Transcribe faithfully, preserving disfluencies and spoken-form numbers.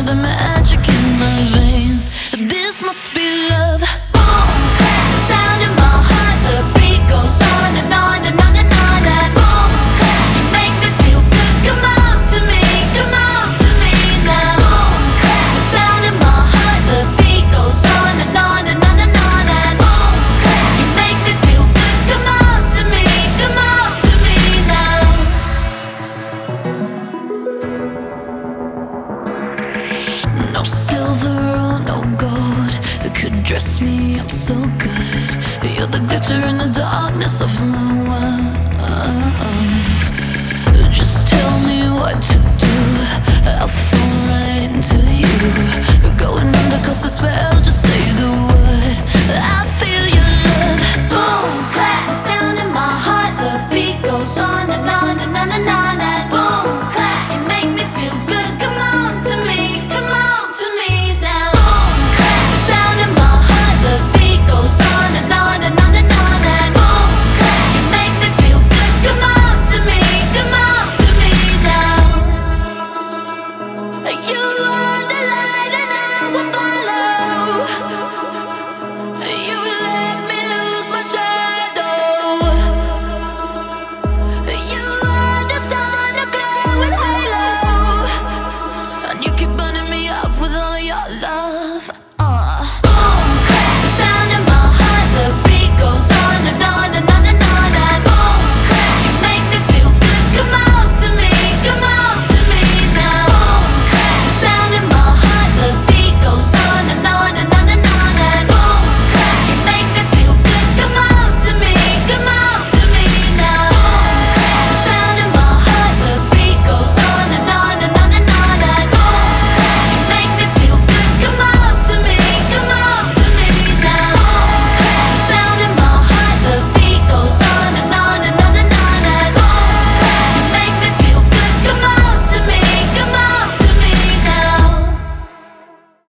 the magic in my veins. This must be love. Boom, clap, the sound in my heart. The beat goes on and on and on and on. And boom, clap, you make me feel good. Come on to me, come on to me now. Boom, clap, the sound in my heart. The beat goes on and on and on and on. And boom, clap, you make me feel good. Come on to me, come on to me now. No silver or no gold could dress me up so good. You're the glitter in the darkness of my world. Just tell me what to do, I'll follow